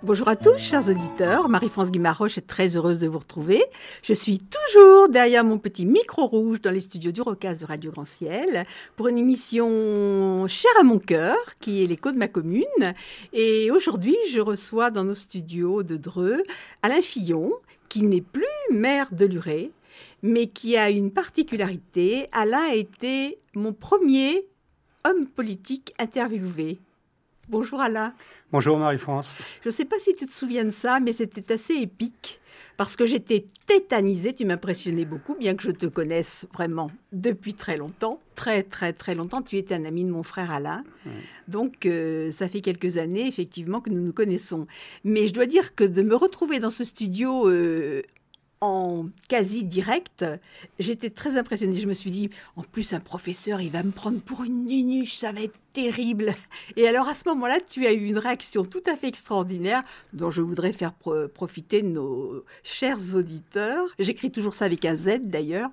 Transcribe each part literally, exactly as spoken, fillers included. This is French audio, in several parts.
Bonjour à tous, chers auditeurs. Marie-France Guimaroche est très heureuse de vous retrouver. Je suis toujours derrière mon petit micro rouge dans les studios du Rocaz de Radio Grand Ciel pour une émission chère à mon cœur, qui est l'écho de ma commune. Et aujourd'hui, je reçois dans nos studios de Dreux Alain Fillon, qui n'est plus maire de Luret, mais qui a une particularité. Alain a été mon premier homme politique interviewé. Bonjour Alain. Bonjour Marie-France. Je ne sais pas si tu te souviens de ça, mais c'était assez épique parce que j'étais tétanisée. Tu m'impressionnais beaucoup, bien que je te connaisse vraiment depuis très longtemps. Très, très, très longtemps. Tu étais un ami de mon frère Alain. Mmh. Donc, euh, ça fait quelques années, effectivement, que nous nous connaissons. Mais je dois dire que de me retrouver dans ce studio euh, en quasi direct, j'étais très impressionnée. Je me suis dit, en plus, un professeur, il va me prendre pour une nunuche, ça va être terrible. Et alors, à ce moment-là, tu as eu une réaction tout à fait extraordinaire, dont je voudrais faire pro- profiter de nos chers auditeurs. J'écris toujours ça avec un Z, d'ailleurs.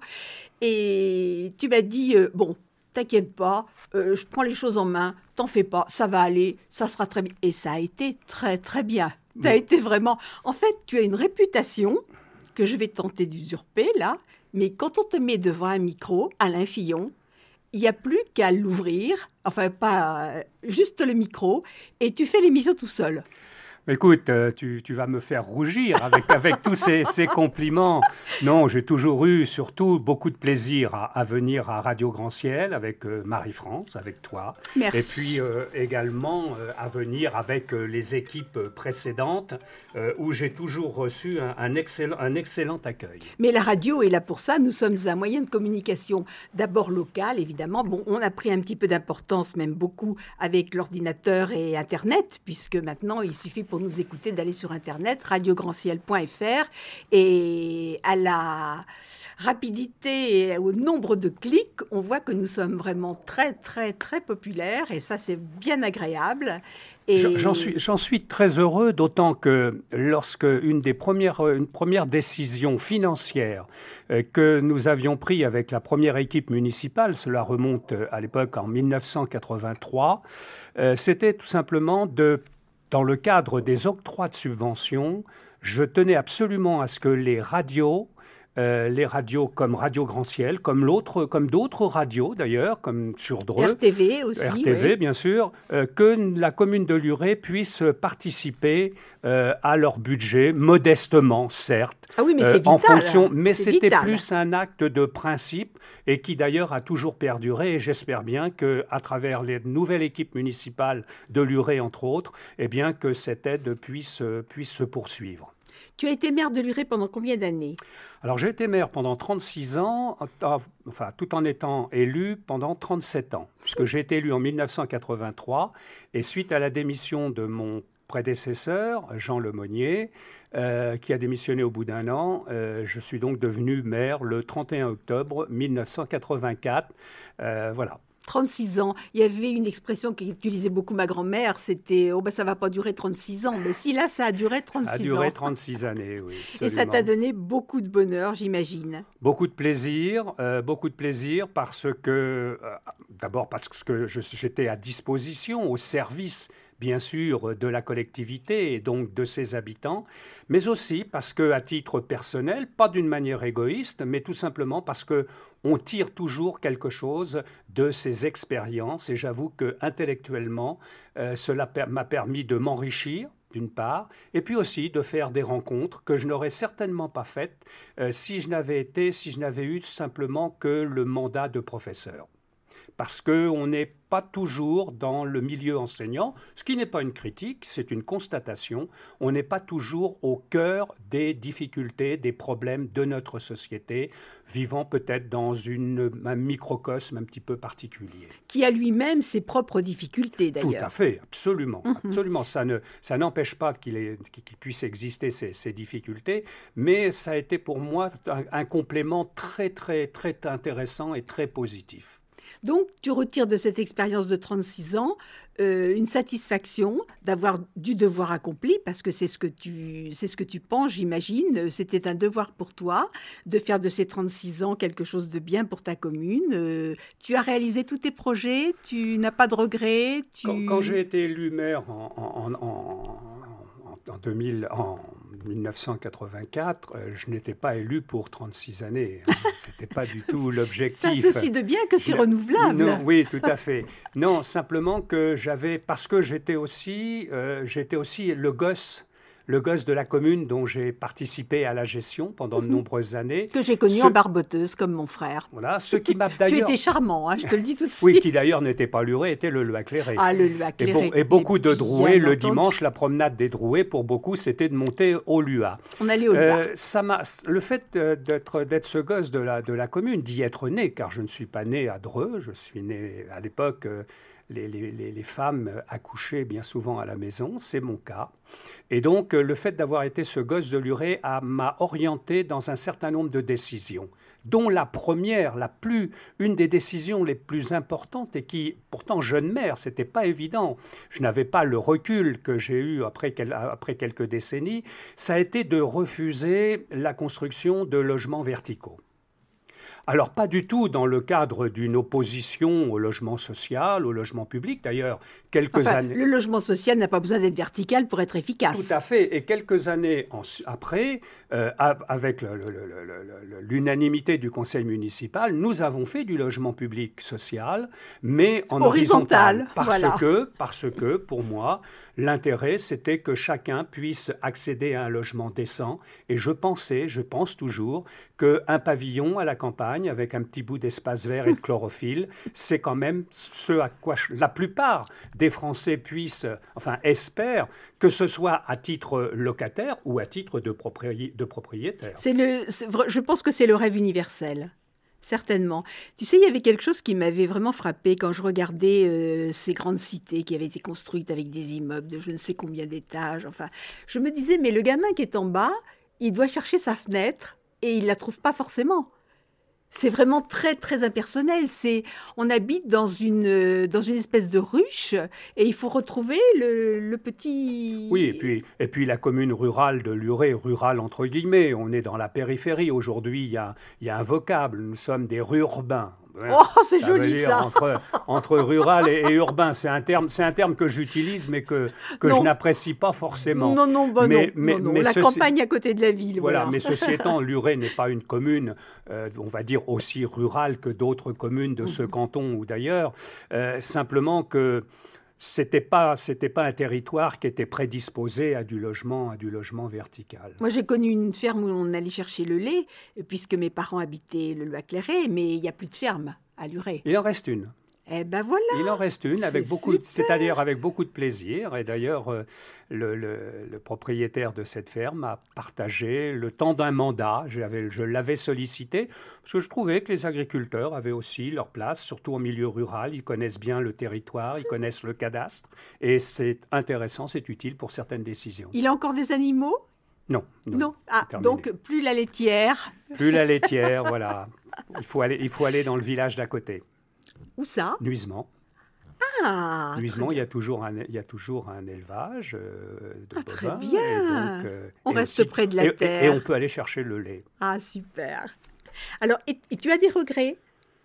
Et tu m'as dit, euh, bon, t'inquiète pas, euh, je prends les choses en main, t'en fais pas, ça va aller, ça sera très bien. Et ça a été très, très bien. Ça a été vraiment... En fait, tu as une réputation que je vais tenter d'usurper, là, mais quand on te met devant un micro, Alain Fillon, il n'y a plus qu'à l'ouvrir, enfin, pas euh, juste le micro, et tu fais l'émission tout seul. Écoute, euh, tu, tu vas me faire rougir avec, avec tous ces, ces compliments. Non, j'ai toujours eu surtout beaucoup de plaisir à, à venir à Radio Grand Ciel avec euh, Marie-France, avec toi. Merci. Et puis euh, également euh, à venir avec euh, les équipes précédentes euh, où j'ai toujours reçu un, un, excellent, un excellent accueil. Mais la radio est là pour ça. Nous sommes un moyen de communication d'abord local, évidemment. Bon, on a pris un petit peu d'importance, même beaucoup, avec l'ordinateur et Internet, puisque maintenant, il suffit pour nous écouter d'aller sur Internet, radio grand ciel point f r, et à la rapidité et au nombre de clics, on voit que nous sommes vraiment très, très, très populaires, et ça, c'est bien agréable. Et... J'en suis, j'en suis très heureux, d'autant que lorsque une des premières, une première décision financière euh, que nous avions prise avec la première équipe municipale, cela remonte à l'époque en mille neuf cent quatre-vingt-trois, euh, c'était tout simplement de dans le cadre des octrois de subventions, je tenais absolument à ce que les radios, euh, les radios comme Radio Grand Ciel, comme l'autre, comme d'autres radios d'ailleurs, comme sur Dreux, R T V aussi, R T V oui. bien sûr, euh, que la commune de Luret puisse participer euh, à leur budget, modestement certes, ah oui, mais c'est euh, vital, en fonction, mais c'est c'était vital. plus un acte de principe et qui d'ailleurs a toujours perduré. Et j'espère bien que, à travers les nouvelles équipes municipales de Luret entre autres, eh bien que cette aide puisse puisse se poursuivre. Tu as été maire de Luret pendant combien d'années ? Alors, j'ai été maire pendant trente-six ans, enfin, tout en étant élu pendant trente-sept ans, puisque j'ai été élu en mille neuf cent quatre-vingt-trois, et suite à la démission de mon prédécesseur, Jean Lemonnier, euh, qui a démissionné au bout d'un an, euh, je suis donc devenu maire le trente et un octobre mille neuf cent quatre-vingt-quatre. Euh, voilà. trente-six ans. Il y avait une expression qu'utilisait beaucoup ma grand-mère, c'était « Oh ben ça ne va pas durer trente-six ans ». Mais si, là, ça a duré trente-six ans. Ça a duré trente-six années, oui. Absolument. Et ça t'a donné beaucoup de bonheur, j'imagine. Beaucoup de plaisir, euh, beaucoup de plaisir parce que, euh, d'abord parce que je, j'étais à disposition, au service, bien sûr, de la collectivité et donc de ses habitants, mais aussi parce que, à titre personnel, pas d'une manière égoïste, mais tout simplement parce que on tire toujours quelque chose de ces expériences. Et j'avoue que intellectuellement, euh, cela per- m'a permis de m'enrichir, d'une part, et puis aussi de faire des rencontres que je n'aurais certainement pas faites euh, si je n'avais été, si je n'avais eu simplement que le mandat de professeur. Parce qu'on n'est pas toujours dans le milieu enseignant, ce qui n'est pas une critique, c'est une constatation. On n'est pas toujours au cœur des difficultés, des problèmes de notre société, vivant peut-être dans une, un microcosme un petit peu particulier. Qui a lui-même ses propres difficultés, d'ailleurs. Tout à fait, absolument. Mm-hmm. absolument. Ça, ne, ça n'empêche pas qu'il, ait, qu'il puisse exister ces, ces difficultés, mais ça a été pour moi un, un complément très, très, très intéressant et très positif. Donc, tu retires de cette expérience de trente-six ans euh, une satisfaction d'avoir du devoir accompli, parce que c'est ce que tu, c'est ce que tu penses, j'imagine. C'était un devoir pour toi de faire de ces trente-six ans quelque chose de bien pour ta commune. Euh, tu as réalisé tous tes projets, tu n'as pas de regrets. Tu... Quand, quand j'ai été élu maire en, en, en, en en, deux mille, en mille neuf cent quatre-vingt-quatre, euh, je n'étais pas élu pour trente-six années. Hein. Ce n'était pas du tout l'objectif. Ça ceci de bien que c'est je, renouvelable. Non, oui, tout à fait. Non, simplement que j'avais... Parce que j'étais aussi, euh, j'étais aussi le gosse le gosse de la commune dont j'ai participé à la gestion pendant de nombreuses années. Que j'ai connu ce... en barboteuse, comme mon frère. Voilà, ce qui m'a d'ailleurs... Tu étais charmant, hein, je te le dis tout de suite. Oui, qui d'ailleurs n'était pas luré, était le Luacléré. Ah, le Luacléré. Et, bon, et beaucoup de drouets, le entendu. dimanche, la promenade des drouets, pour beaucoup, c'était de monter au Lua. On allait au Lua. Euh, ça m'a, le fait d'être, d'être ce gosse de la, de la commune, d'y être né, car je ne suis pas né à Dreux, je suis né à l'époque... Euh, Les, les, les femmes accouchaient bien souvent à la maison, c'est mon cas. Et donc, le fait d'avoir été ce gosse de Luré m'a orienté dans un certain nombre de décisions, dont la première, la plus, une des décisions les plus importantes et qui, pourtant, jeune mère, c'était pas évident. Je n'avais pas le recul que j'ai eu après, après quelques décennies. Ça a été de refuser la construction de logements verticaux. Alors, pas du tout dans le cadre d'une opposition au logement social, au logement public. D'ailleurs, quelques enfin, années... Le logement social n'a pas besoin d'être vertical pour être efficace. Tout à fait. Et quelques années en... après, euh, avec le, le, le, le, l'unanimité du conseil municipal, nous avons fait du logement public social, mais en horizontal. horizontal parce, voilà. que, parce que, pour moi, l'intérêt, c'était que chacun puisse accéder à un logement décent. Et je pensais, je pense toujours, qu'un pavillon à la campagne, avec un petit bout d'espace vert et de chlorophylle, c'est quand même ce à quoi je, la plupart des Français puissent, enfin espèrent, que ce soit à titre locataire ou à titre de, propri- de propriétaire. C'est le, c'est, je pense que c'est le rêve universel. Certainement. Tu sais, il y avait quelque chose qui m'avait vraiment frappé quand je regardais euh, ces grandes cités qui avaient été construites avec des immeubles de je ne sais combien d'étages. Enfin, je me disais, mais le gamin qui est en bas, il doit chercher sa fenêtre et il ne la trouve pas forcément. C'est vraiment très, très impersonnel. C'est, on habite dans une, dans une espèce de ruche et il faut retrouver le, le petit... Oui, et puis, et puis la commune rurale de Luré, rurale entre guillemets, on est dans la périphérie. Aujourd'hui, il y a, il y a un vocable, nous sommes des rurbains. Oh, c'est ça joli veut dire ça. Entre, entre rural et, et urbain, c'est un terme, c'est un terme que j'utilise, mais que, que je n'apprécie pas forcément. Non, non, bah mais, non, mais, non, non. Mais la ceci, campagne à côté de la ville. Voilà, voilà. mais ceci étant, Luré n'est pas une commune, euh, on va dire, aussi rurale que d'autres communes de ce canton ou d'ailleurs. Euh, simplement que c'était pas, c'était pas un territoire qui était prédisposé à du logement, à du logement vertical. Moi, j'ai connu une ferme où on allait chercher le lait, puisque mes parents habitaient le Luacléré, mais il n'y a plus de ferme à Luré. Il en reste une. Eh ben voilà. Il en reste une, avec beaucoup, c'est-à-dire avec beaucoup de plaisir. Et d'ailleurs, euh, le, le, le propriétaire de cette ferme a partagé le temps d'un mandat. J'avais, je l'avais sollicité parce que je trouvais que les agriculteurs avaient aussi leur place, surtout en milieu rural. Ils connaissent bien le territoire, ils connaissent le cadastre. Et c'est intéressant, c'est utile pour certaines décisions. Il a encore des animaux ? Non. Non. non. Ah, donc plus la laitière. Plus la laitière, voilà. Il faut aller, il faut aller dans le village d'à côté. Où ça ? Nuisement. Ah, Nuisement, il y a toujours un, il y a toujours un élevage euh, de ah, bovins. très bien. Et donc, euh, on et reste aussi, près de la et, terre. Et, et on peut aller chercher le lait. Ah, super. Alors, et, et tu as des regrets ?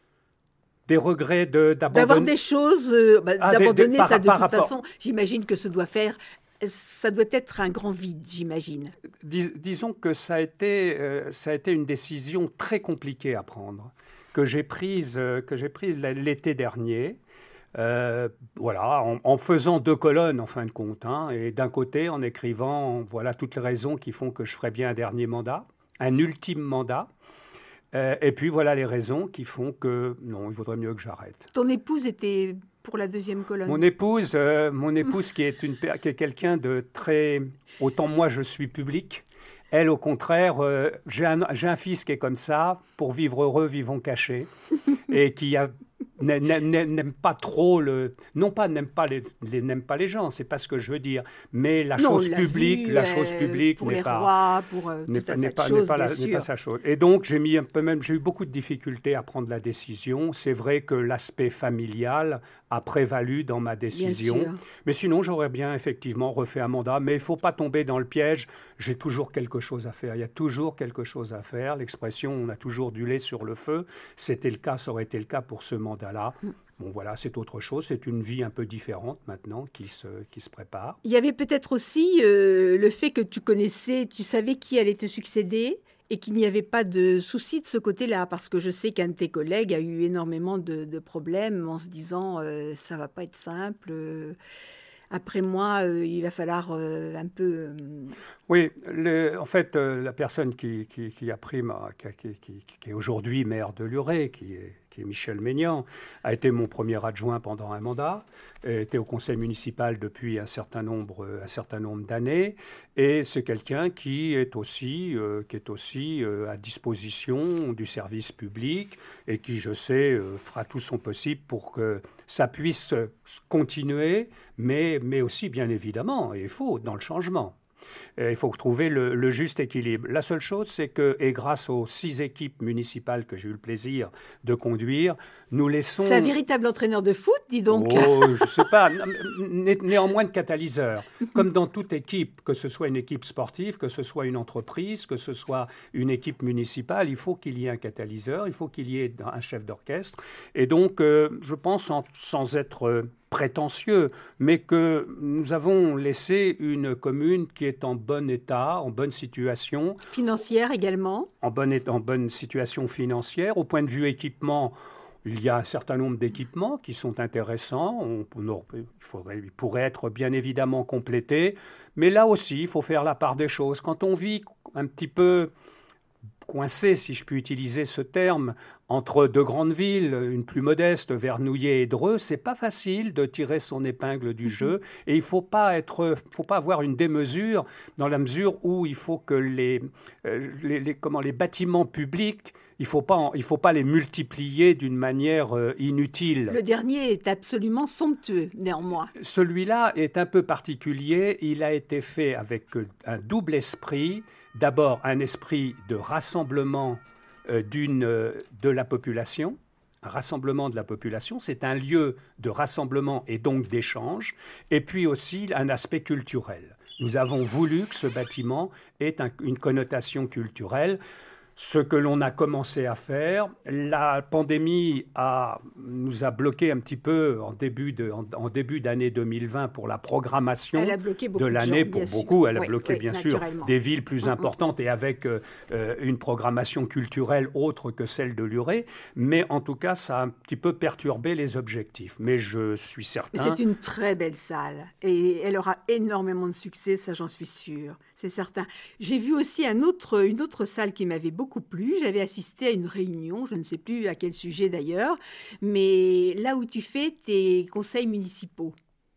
Des regrets de, d'abandonner... D'avoir des choses, euh, bah, ah, d'abandonner de, de, ça de par, toute par façon. J'imagine que ça doit faire... Ça doit être un grand vide, j'imagine. Dis, disons que ça a, été, euh, ça a été une décision très compliquée à prendre, que j'ai prise, euh, que j'ai prise l'été dernier, euh, voilà, en, en faisant deux colonnes en fin de compte, hein, et d'un côté en écrivant voilà, toutes les raisons qui font que je ferais bien un dernier mandat, un ultime mandat, euh, et puis voilà les raisons qui font que non, il vaudrait mieux que j'arrête. Ton épouse était... pour la deuxième colonne. Mon épouse, euh, mon épouse qui est, une, qui est quelqu'un de très... Autant moi, je suis public. Elle, au contraire, euh, j'ai, un, j'ai un fils qui est comme ça. Pour vivre heureux, vivons cachés. Et qui a, n'aime pas trop le... Non pas n'aime pas les, les, n'aime pas les gens, c'est pas ce que je veux dire. Mais la non, chose la publique, vie, la chose publique pour n'est les pas... rois, pour euh, n'est tout un n'est tas pas, de choses, n'est pas, la, bien n'est sûr. pas sa chose. Et donc, j'ai mis un peu même... J'ai eu beaucoup de difficultés à prendre la décision. C'est vrai que l'aspect familial a prévalu dans ma décision. Mais sinon, j'aurais bien effectivement refait un mandat. Mais il ne faut pas tomber dans le piège. J'ai toujours quelque chose à faire. Il y a toujours quelque chose à faire. L'expression « on a toujours du lait sur le feu », c'était le cas, ça aurait été le cas pour ce mandat. mandat-là. Bon, voilà, c'est autre chose. C'est une vie un peu différente maintenant qui se, qui se prépare. Il y avait peut-être aussi euh, le fait que tu connaissais, tu savais qui allait te succéder et qu'il n'y avait pas de souci de ce côté-là. Parce que je sais qu'un de tes collègues a eu énormément de, de problèmes en se disant euh, ça va pas être simple. Euh, après moi, euh, il va falloir euh, un peu... Euh... Oui, le, en fait, euh, la personne qui, qui, qui a pris ma, qui, qui, qui est aujourd'hui maire de Luré, qui est, qui est Michel Maignan, a été mon premier adjoint pendant un mandat, était au conseil municipal depuis un certain nombre, un certain nombre d'années, et c'est quelqu'un qui est aussi, euh, qui est aussi euh, à disposition du service public et qui, je sais, euh, fera tout son possible pour que ça puisse continuer, mais, mais aussi, bien évidemment, et il faut, dans le changement. Il faut trouver le, le juste équilibre. La seule chose, c'est que, et grâce aux six équipes municipales que j'ai eu le plaisir de conduire, nous laissons... C'est un véritable entraîneur de foot, dis donc. Oh, je ne sais pas. Né, néanmoins de catalyseur. Comme dans toute équipe, que ce soit une équipe sportive, que ce soit une entreprise, que ce soit une équipe municipale, il faut qu'il y ait un catalyseur, il faut qu'il y ait un chef d'orchestre. Et donc, euh, je pense, en, sans être... Euh, prétentieux, mais que nous avons laissé une commune qui est en bon état, en bonne situation. Financière également. En bonne, en bonne situation financière. Au point de vue équipement, il y a un certain nombre d'équipements qui sont intéressants. On, on, il, faudrait, il pourrait être bien évidemment complété. Mais là aussi, il faut faire la part des choses. Quand on vit un petit peu coincé, si je puis utiliser ce terme, entre deux grandes villes, une plus modeste, Vernouillet et Dreux, c'est pas facile de tirer son épingle du jeu. Et il faut pas être, faut pas avoir une démesure dans la mesure où il faut que les, les, les, comment, les bâtiments publics, il faut pas, il faut pas les multiplier d'une manière euh, inutile. Le dernier est absolument somptueux, néanmoins. Celui-là est un peu particulier. Il a été fait avec un double esprit. D'abord, un esprit de rassemblement euh, d'une, euh, de la population. Un rassemblement de la population, c'est un lieu de rassemblement et donc d'échange. Et puis aussi un aspect culturel. Nous avons voulu que ce bâtiment ait un, une connotation culturelle. Ce que l'on a commencé à faire, la pandémie a, nous a bloqué un petit peu en début, de, en, en début d'année deux mille vingt pour la programmation de l'année. Pour beaucoup, elle a oui, bloqué oui, bien sûr des villes plus mmh, importantes mmh. et avec euh, une programmation culturelle autre que celle de Luré. Mais en tout cas, ça a un petit peu perturbé les objectifs. Mais je suis certain... C'est une très belle salle et elle aura énormément de succès, ça j'en suis sûre. C'est certain. J'ai vu aussi un autre, une autre salle qui m'avait beaucoup plu. J'avais assisté à une réunion, je ne sais plus à quel sujet d'ailleurs, mais là où tu fais tes conseils municipaux.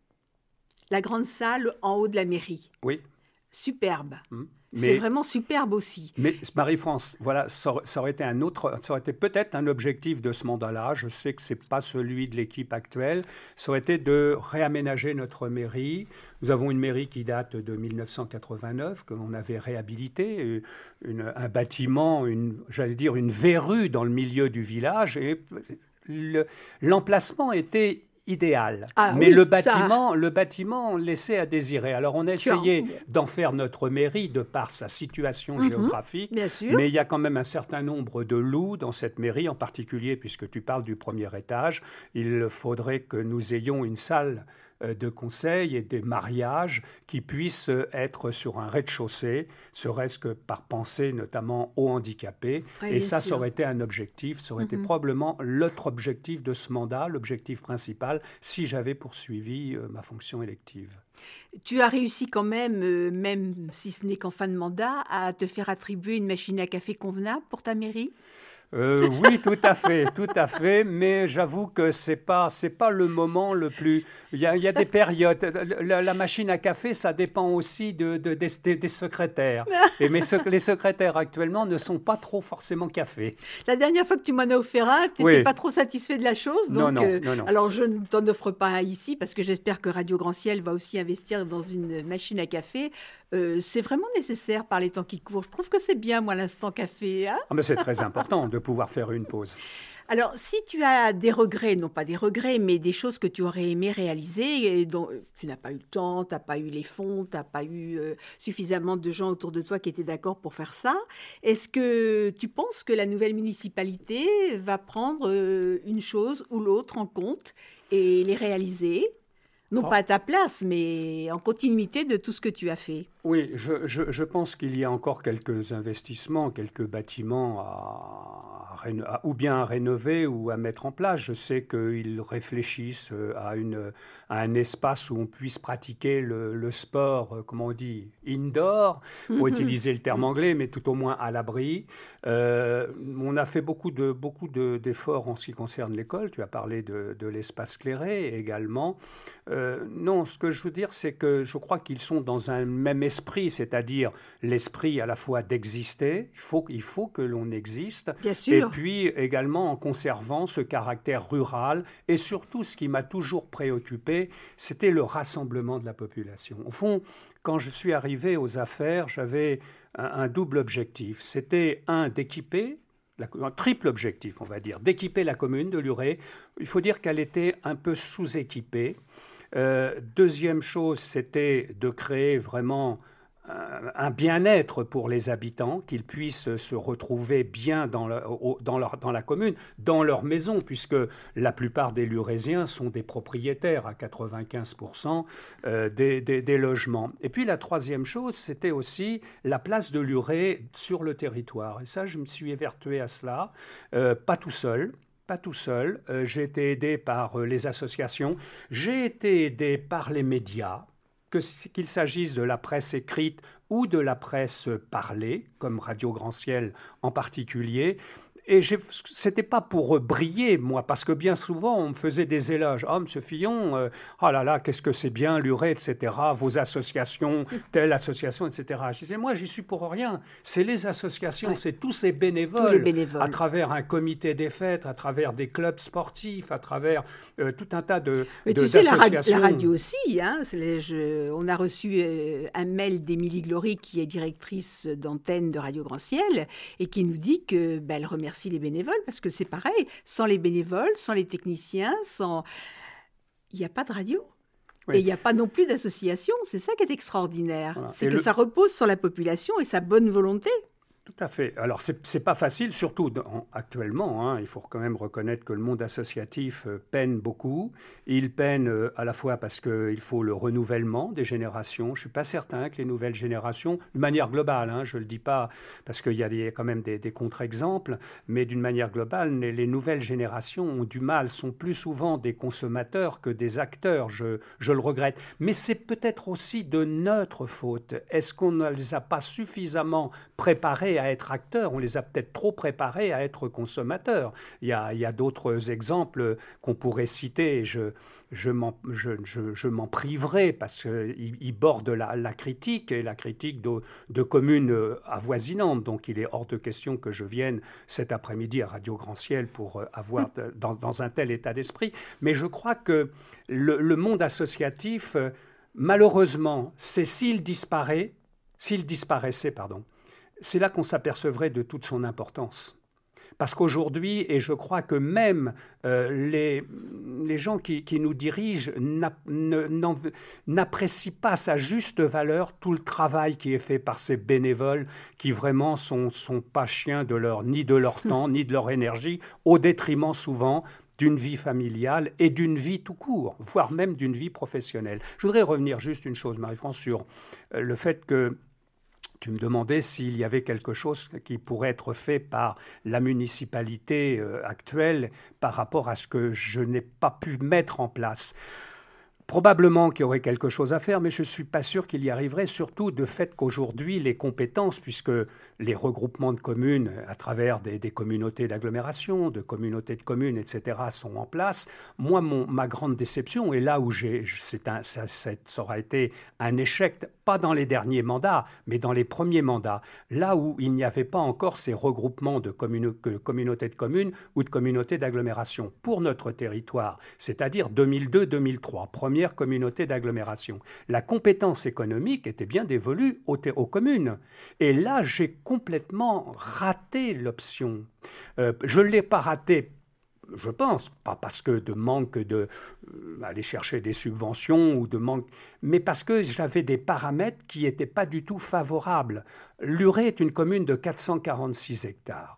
La grande salle en haut de la mairie. Oui. Superbe. Mmh. C'est vraiment superbe aussi. Mais Marie-France, voilà, ça, ça aurait été un autre, ça aurait été peut-être un objectif de ce mandat-là. Je sais que c'est pas celui de l'équipe actuelle. Ça aurait été de réaménager notre mairie. Nous avons une mairie qui date de mille neuf cent quatre-vingt-neuf, que l'on avait réhabilité, une, un bâtiment, une, j'allais dire une verrue dans le milieu du village, et le, l'emplacement était idéal. Ah, mais oui, le bâtiment, ça... le bâtiment laissait à désirer. Alors on a essayé d'en faire notre mairie de par sa situation mm-hmm, géographique, bien sûr. Mais il y a quand même un certain nombre de loups dans cette mairie, en particulier puisque tu parles du premier étage. Il faudrait que nous ayons une salle de conseil et des mariages qui puissent être sur un rez-de-chaussée, serait-ce que par pensée notamment aux handicapés. Oui, et ça, sûr. ça aurait été un objectif, ça aurait mm-hmm. été probablement l'autre objectif de ce mandat, l'objectif principal, si j'avais poursuivi euh, ma fonction élective. Tu as réussi quand même, euh, même si ce n'est qu'en fin de mandat, à te faire attribuer une machine à café convenable pour ta mairie ? Euh, oui, tout à fait, tout à fait. Mais j'avoue que c'est pas, c'est pas le moment le plus. Il y a, il y a des périodes. La, la machine à café, ça dépend aussi de, de, de, des, des secrétaires. Et mes sec- les secrétaires actuellement ne sont pas trop forcément café. La dernière fois que tu m'en as offert un, tu n'étais oui. pas trop satisfait de la chose. Donc, non, non, euh, non, non. Alors je ne t'en offre pas un ici parce que j'espère que Radio Grand Ciel va aussi investir dans une machine à café. euh, c'est vraiment nécessaire par les temps qui courent. Je trouve que c'est bien, moi, l'instant café. Hein. Ah, mais c'est très important de pouvoir faire une pause. Alors, si tu as des regrets, non pas des regrets, mais des choses que tu aurais aimé réaliser, et dont tu n'as pas eu le temps, tu n'as pas eu les fonds, tu n'as pas eu euh, suffisamment de gens autour de toi qui étaient d'accord pour faire ça, est-ce que tu penses que la nouvelle municipalité va prendre euh, une chose ou l'autre en compte et les réaliser? Non Oh. pas à ta place, mais en continuité de tout ce que tu as fait. Oui, je, je, je pense qu'il y a encore quelques investissements, quelques bâtiments à, à réno- à- ou bien à rénover ou à mettre en place. Je sais qu'ils réfléchissent à, une, à un espace où on puisse pratiquer le, le sport, euh, comment on dit, indoor, pour utiliser le terme anglais, mais tout au moins à l'abri. Euh, on a fait beaucoup de, beaucoup de, d'efforts en ce qui concerne l'école. Tu as parlé de, de l'espace clairé également. Euh, non, ce que je veux dire, c'est que je crois qu'ils sont dans un même esprit, c'est-à-dire l'esprit à la fois d'exister, il faut, il faut que l'on existe, Bien sûr. et puis également en conservant ce caractère rural, et surtout ce qui m'a toujours préoccupé, c'était le rassemblement de la population. Au fond, quand je suis arrivé aux affaires, j'avais un, un double objectif. C'était un, d'équiper, la- un triple objectif, on va dire, d'équiper la commune de Luray. Il faut dire qu'elle était un peu sous-équipée. Euh, deuxième chose, c'était de créer vraiment un, un bien-être pour les habitants, qu'ils puissent se retrouver bien dans, le- au- dans, leur- dans la commune, dans leur maison, puisque la plupart des Lurésiens sont des propriétaires à quatre-vingt-quinze pour cent euh, des, des- des logements. Et puis la troisième chose, c'était aussi la place de Luray sur le territoire. Et ça, je me suis évertué à cela, euh, pas tout seul. Pas tout seul, Euh, j'ai été aidé par euh, les associations, j'ai été aidé par les médias, que s- qu'il s'agisse de la presse écrite ou de la presse parlée, comme Radio Grand Ciel en particulier. Et j'ai- c'était pas pour euh, briller, moi, parce que bien souvent, on me faisait des éloges. Ah, monsieur Fillon, euh, oh là là, qu'est-ce que c'est bien, Luray, et cetera, vos associations, telle association, et cetera. Je disais, moi, j'y suis pour rien. C'est les associations, Ouais. c'est tous ces bénévoles, Tous les bénévoles. à travers un comité des fêtes, à travers des clubs sportifs, à travers euh, tout un tas de, Mais de- tu sais, la, radi- d'associations. la radio aussi. Hein, c'est les- je- on a reçu euh, un mail d'Émilie Glory, qui est directrice d'antenne de Radio Grand Ciel, et qui nous dit que ben, elle remercie les bénévoles, parce que c'est pareil, sans les bénévoles, sans les techniciens, sans... il n'y a pas de radio. Oui. Et il n'y a pas non plus d'association. C'est ça qui est extraordinaire. Voilà. C'est Et que le- ça repose sur la population et sa bonne volonté. Tout à fait. Alors, c'est c'est pas facile, surtout dans- actuellement. Hein, il faut quand même reconnaître que le monde associatif euh, peine beaucoup. Il peine euh, à la fois parce qu'il faut le renouvellement des générations. Je ne suis pas certain que les nouvelles générations, de manière globale, hein, je ne le dis pas parce qu'il y a des- quand même des, des contre-exemples, mais d'une manière globale, les, les nouvelles générations ont du mal, sont plus souvent des consommateurs que des acteurs. Je, je le regrette. Mais c'est peut-être aussi de notre faute. Est-ce qu'on ne les a pas suffisamment préparés à être acteurs, on les a peut-être trop préparés à être consommateurs. Il y a, il y a d'autres exemples qu'on pourrait citer, et je, je m'en je, je, je m'en priverai parce qu'ils ils bordent la, la critique, et la critique de, de communes avoisinantes. Donc il est hors de question que je vienne cet après-midi à Radio Grand Ciel pour avoir de- dans, dans un tel état d'esprit. Mais je crois que le, le monde associatif, malheureusement, c'est s'il disparaît, s'il disparaissait, pardon, c'est là qu'on s'apercevrait de toute son importance. Parce qu'aujourd'hui, et je crois que même euh, les, les gens qui, qui nous dirigent n'app- ne- n'en- n'apprécient pas à sa juste valeur tout le travail qui est fait par ces bénévoles qui vraiment sont, sont pas chiens de leur, ni de leur temps, ni de leur énergie, au détriment souvent d'une vie familiale et d'une vie tout court, voire même d'une vie professionnelle. Je voudrais revenir juste une chose, Marie-France, sur euh, le fait que tu me demandais s'il y avait quelque chose qui pourrait être fait par la municipalité euh, actuelle par rapport à ce que je n'ai pas pu mettre en place. Probablement qu'il y aurait quelque chose à faire, mais je ne suis pas sûr qu'il y arriverait, surtout de fait qu'aujourd'hui, les compétences, puisque les regroupements de communes à travers des, des communautés d'agglomération, de communautés de communes, et cetera, sont en place. Moi, mon, ma grande déception, et là où j'ai, c'est un, ça, ça, ça aura été un échec, pas dans les derniers mandats, mais dans les premiers mandats, là où il n'y avait pas encore ces regroupements de communo- que- communautés de communes ou de communautés d'agglomération pour notre territoire, c'est-à-dire deux mille deux deux mille trois, premier première communauté d'agglomération. La compétence économique était bien dévolue aux, aux communes. Et là, j'ai complètement raté l'option. Euh, je ne l'ai pas raté. Je pense, pas parce que de manque de euh, aller chercher des subventions ou de manque, mais parce que j'avais des paramètres qui n'étaient pas du tout favorables. Luret est une commune de quatre cent quarante-six hectares.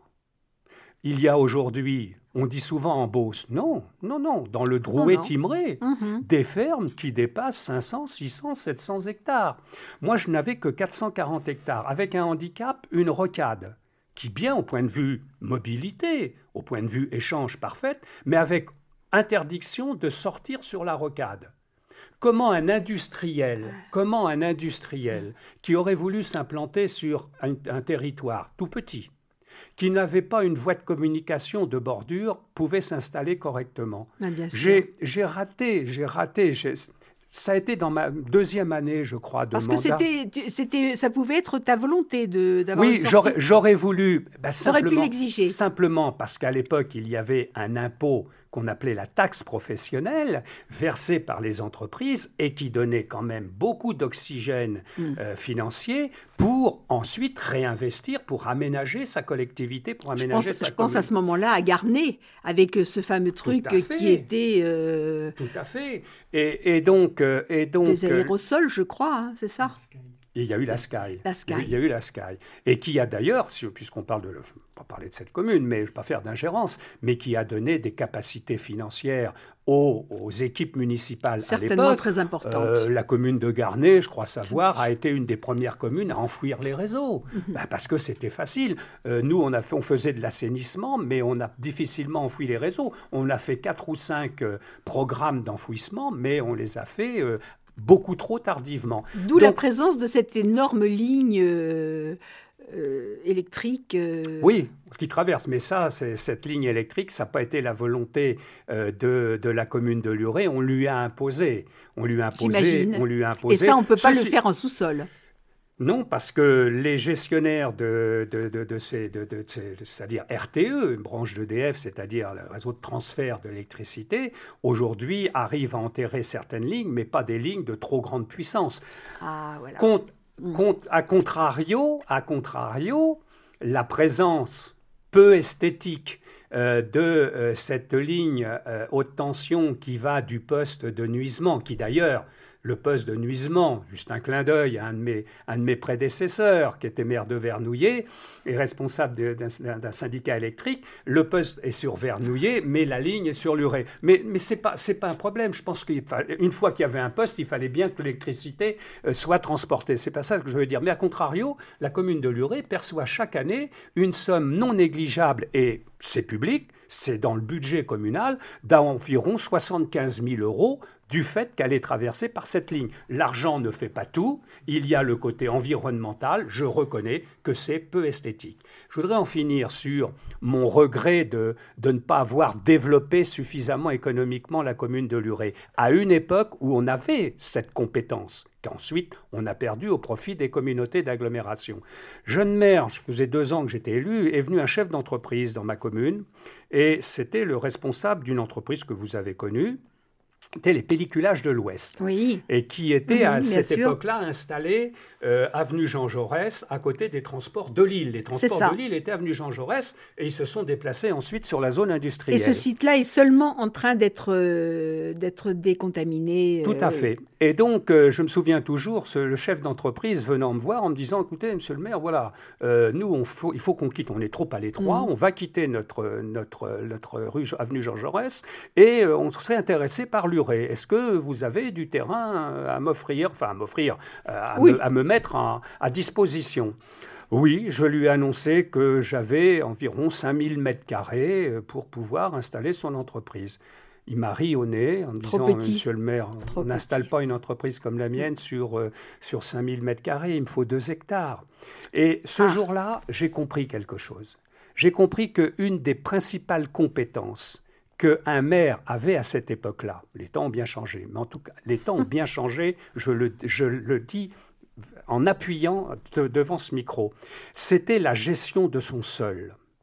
Il y a aujourd'hui, on dit souvent en Beauce, non, non, non, dans le Drouet-Timeré, mmh. des fermes qui dépassent cinq cents, six cents, sept cents hectares. Moi, je n'avais que quatre cent quarante hectares, avec un handicap, une rocade, qui bien au point de vue mobilité, au point de vue échange parfaite, mais avec interdiction de sortir sur la rocade. Comment un industriel, comment un industriel qui aurait voulu s'implanter sur un, un territoire tout petit, qui n'avait pas une voie de communication de bordure, pouvait s'installer correctement. Ah, j'ai, j'ai raté, j'ai raté. J'ai, ça a été dans ma deuxième année, je crois, de Parce mandat. Parce que c'était, c'était, ça pouvait être ta volonté de, d'avoir oui, une sortie. j'aurais, j'aurais voulu. Ben, simplement, pu l'exiger. Simplement parce qu'à l'époque, il y avait un impôt qu'on appelait la taxe professionnelle, versée par les entreprises et qui donnait quand même beaucoup d'oxygène mmh. euh, financier pour ensuite réinvestir, pour aménager sa collectivité, pour aménager je pense, sa Je commune. pense à ce moment-là à Garnet, avec ce fameux truc qui était... Euh... Tout à fait. Et, et, donc, euh, et donc... Des aérosols, je crois, hein, c'est ça ? Et il y a eu la Sky. La Sky. Il y a eu la Sky. Et qui a d'ailleurs, puisqu'on parle de... Je ne vais pas parler de cette commune, mais je ne vais pas faire d'ingérence, mais qui a donné des capacités financières aux, aux équipes municipales certainement à l'époque. Très importantes. Euh, la commune de Garnet, je crois savoir, a été une des premières communes à enfouir les réseaux. Mm-hmm. Ben parce que c'était facile. Euh, nous, on, a fait, on faisait de l'assainissement, mais on a difficilement enfoui les réseaux. On a fait quatre ou cinq euh, programmes d'enfouissement, mais on les a fait... Euh, beaucoup trop tardivement. D'où Donc, la présence de cette énorme ligne euh, euh, électrique. Euh... Oui, qui traverse. Mais ça, c'est, cette ligne électrique, ça n'a pas été la volonté euh, de, de la commune de Luret. On lui a imposé. On lui a imposé. J'imagine. On lui a imposé. Et ça, on ne peut pas Ceci... le faire en sous-sol. Non, parce que les gestionnaires de, de, de, de ces, de, de, de, c'est-à-dire R T E, une branche d'E D F, c'est-à-dire le réseau de transfert de l'électricité, aujourd'hui arrivent à enterrer certaines lignes, mais pas des lignes de trop grande puissance. Ah, voilà. Compte, compte, à contrario, à contrario, la présence peu esthétique Euh, de euh, cette ligne euh, haute tension qui va du poste de Nuisement, qui d'ailleurs, le poste de Nuisement, juste un clin d'œil à un de mes, un de mes prédécesseurs, qui était maire de Vernouillet et responsable de, d'un, d'un syndicat électrique, le poste est sur Vernouillet, mais la ligne est sur Luret. Mais, mais ce n'est pas, c'est pas un problème. Je pense qu'une fois qu'il y avait un poste, il fallait bien que l'électricité euh, soit transportée. Ce n'est pas ça que je veux dire. Mais à contrario, la commune de Luret perçoit chaque année une somme non négligeable, et c'est public, c'est dans le budget communal, d'environ soixante-quinze mille euros du fait qu'elle est traversée par cette ligne. L'argent ne fait pas tout, il y a le côté environnemental, je reconnais que c'est peu esthétique. Je voudrais en finir sur mon regret de, de ne pas avoir développé suffisamment économiquement la commune de Luret, à une époque où on avait cette compétence, qu'ensuite on a perdu au profit des communautés d'agglomération. Jeune maire, je faisais deux ans que j'étais élu, est venu un chef d'entreprise dans ma commune, et c'était le responsable d'une entreprise que vous avez connue, c'était les Pelliculages de l'Ouest, oui. et qui était mmh, à cette sûr. époque-là installé euh, avenue Jean Jaurès, à côté des transports de Lille. Les transports de Lille étaient avenue Jean Jaurès, et ils se sont déplacés ensuite sur la zone industrielle. Et ce site-là est seulement en train d'être, euh, d'être décontaminé. Tout à fait. Et donc, euh, je me souviens toujours, ce, le chef d'entreprise venant me voir en me disant, écoutez, monsieur le maire, voilà, euh, nous, on faut, il faut qu'on quitte, on est trop à l'étroit, mmh. on va quitter notre, notre, notre rue, avenue Jean Jaurès, et euh, on serait intéressé par Luret. Est-ce que vous avez du terrain à m'offrir, enfin à m'offrir, à, oui. me, à me mettre en, à disposition ? Oui, je lui ai annoncé que j'avais environ cinq mille mètres carrés pour pouvoir installer son entreprise. Il m'a ri au nez en me disant, monsieur le maire, Trop on n'installe pas une entreprise comme la mienne sur, euh, sur cinq mille mètres carrés, il me faut deux hectares. Et ce ah. jour-là, j'ai compris quelque chose. J'ai compris qu'une des principales compétences qu'un maire avait à cette époque-là, les temps ont bien changé, mais en tout cas, les temps ont bien changé, je le, je le dis en appuyant de, devant ce micro, c'était la gestion de son sol.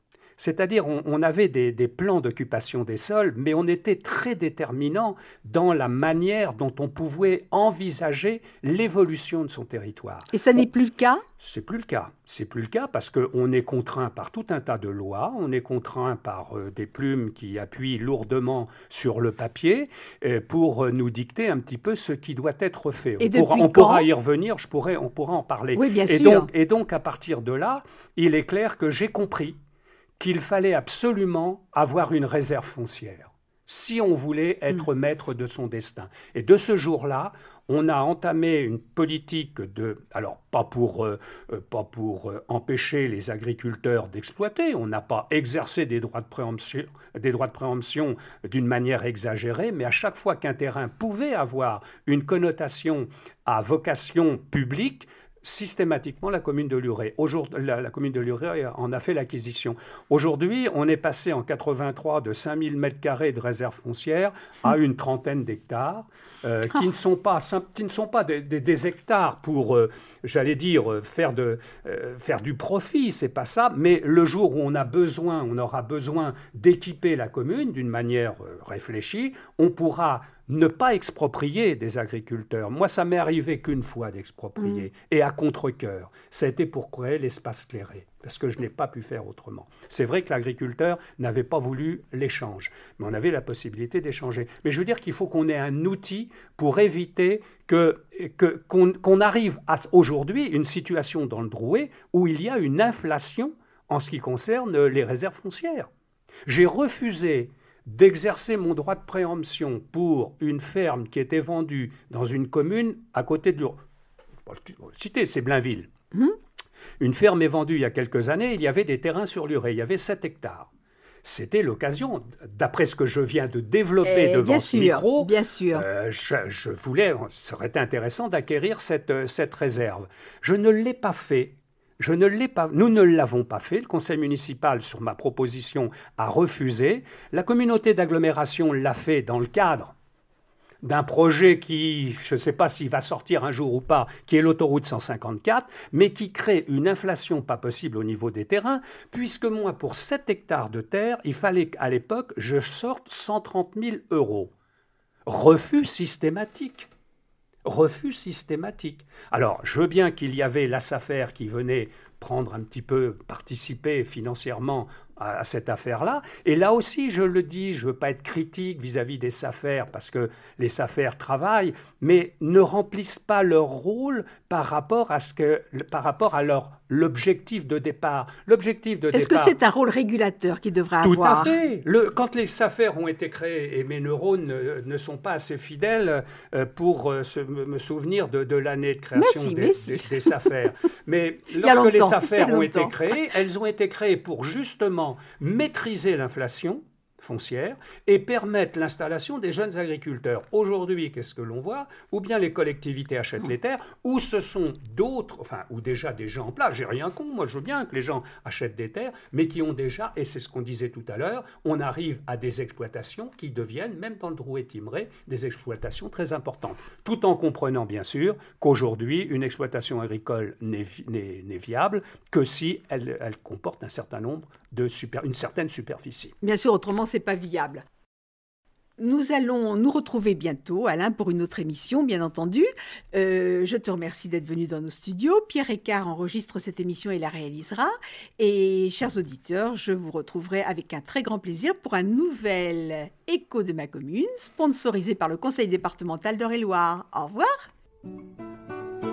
C'est-à-dire, on, on avait des, des plans d'occupation des sols, mais on était très déterminant dans la manière dont on pouvait envisager l'évolution de son territoire. Et ça n'est plus le cas ? C'est plus le cas. C'est plus le cas parce qu'on est contraint par tout un tas de lois, on est contraint par euh, des plumes qui appuient lourdement sur le papier euh, pour nous dicter un petit peu ce qui doit être fait. Et on pourra, on pourra y revenir, je pourrais, on pourra en parler. Oui, bien et sûr. Donc, et donc, à partir de là, il est clair que j'ai compris qu'il fallait absolument avoir une réserve foncière si on voulait être mmh. maître de son destin. Et de ce jour-là, on a entamé une politique de, alors pas pour, euh, pas pour euh, empêcher les agriculteurs d'exploiter, on n'a pas exercé des droits de préemption, des droits de préemption d'une manière exagérée, mais à chaque fois qu'un terrain pouvait avoir une connotation à vocation publique, systématiquement la commune de Luret. Aujourd'hui, la, la commune de Luret en a fait l'acquisition. Aujourd'hui, on est passé en quatre-vingt-trois de cinq mille mètres carrés de réserve foncière à une trentaine d'hectares, euh, qui, ne sont pas, qui ne sont pas des, des, des hectares pour, euh, j'allais dire, faire, de, euh, faire du profit, c'est pas ça, mais le jour où on a besoin, on aura besoin d'équiper la commune d'une manière euh, réfléchie, on pourra ne pas exproprier des agriculteurs. Moi, ça m'est arrivé qu'une fois d'exproprier, mmh. et à contre-cœur. Ça a été pour créer l'espace clairé, parce que je n'ai pas pu faire autrement. C'est vrai que l'agriculteur n'avait pas voulu l'échange, mais on avait la possibilité d'échanger. Mais je veux dire qu'il faut qu'on ait un outil pour éviter que, que, qu'on, qu'on arrive à aujourd'hui une situation dans le Drouet où il y a une inflation en ce qui concerne les réserves foncières. J'ai refusé d'exercer mon droit de préemption pour une ferme qui était vendue dans une commune à côté de... Cité, c'est Blainville. Mmh. Une ferme est vendue il y a quelques années, il y avait des terrains sur Luret, il y avait sept hectares. C'était l'occasion, d'après ce que je viens de développer Et devant bien ce sûr, micro, bien sûr. Euh, je, je voulais, ça aurait été intéressant d'acquérir cette, cette réserve. Je ne l'ai pas fait. Je ne l'ai pas, nous ne l'avons pas fait. Le conseil municipal, sur ma proposition, a refusé. La communauté d'agglomération l'a fait dans le cadre d'un projet qui, je ne sais pas s'il va sortir un jour ou pas, qui est l'autoroute cent cinquante-quatre, mais qui crée une inflation pas possible au niveau des terrains, puisque moi, pour sept hectares de terre, il fallait qu'à l'époque, je sorte cent trente mille euros. Refus systématique. Refus systématique. Alors, je veux bien qu'il y avait la SAFER qui venait prendre un petit peu, participer financièrement à, à cette affaire-là. Et là aussi, je le dis, je ne veux pas être critique vis-à-vis des SAFER, parce que les SAFER travaillent, mais ne remplissent pas leur rôle par rapport à, ce que, par rapport à leur, l'objectif de départ. L'objectif de Est-ce départ, que c'est un rôle régulateur qu'ils devraient tout avoir ? Tout à fait. Le, quand les SAFER ont été créés, et mes neurones ne, ne sont pas assez fidèles euh, pour euh, se, me souvenir de, de l'année de création merci, des, merci. des, des SAFER. Mais lorsque les SAFER ont été créées, elles ont été créées pour justement maîtriser l'inflation foncière et permettre l'installation des jeunes agriculteurs. Aujourd'hui, qu'est-ce que l'on voit ? Ou bien les collectivités achètent les terres, ou ce sont d'autres, enfin, ou déjà des gens en place. J'ai rien contre, moi je veux bien que les gens achètent des terres, mais qui ont déjà, et c'est ce qu'on disait tout à l'heure, on arrive à des exploitations qui deviennent, même dans le Drouet-Timeray, des exploitations très importantes. Tout en comprenant, bien sûr, qu'aujourd'hui, une exploitation agricole n'est, n'est, n'est viable que si elle, elle comporte un certain nombre de super, une certaine superficie. Bien sûr, autrement, c'est pas viable. Nous allons nous retrouver bientôt, Alain, pour une autre émission, bien entendu. Euh, je te remercie d'être venu dans nos studios. Pierre Eckart enregistre cette émission et la réalisera. Et, chers auditeurs, je vous retrouverai avec un très grand plaisir pour un nouvel Écho de ma commune, sponsorisé par le Conseil départemental d'Eure-et-Loir. Au revoir.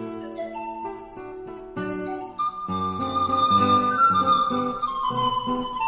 Thank you.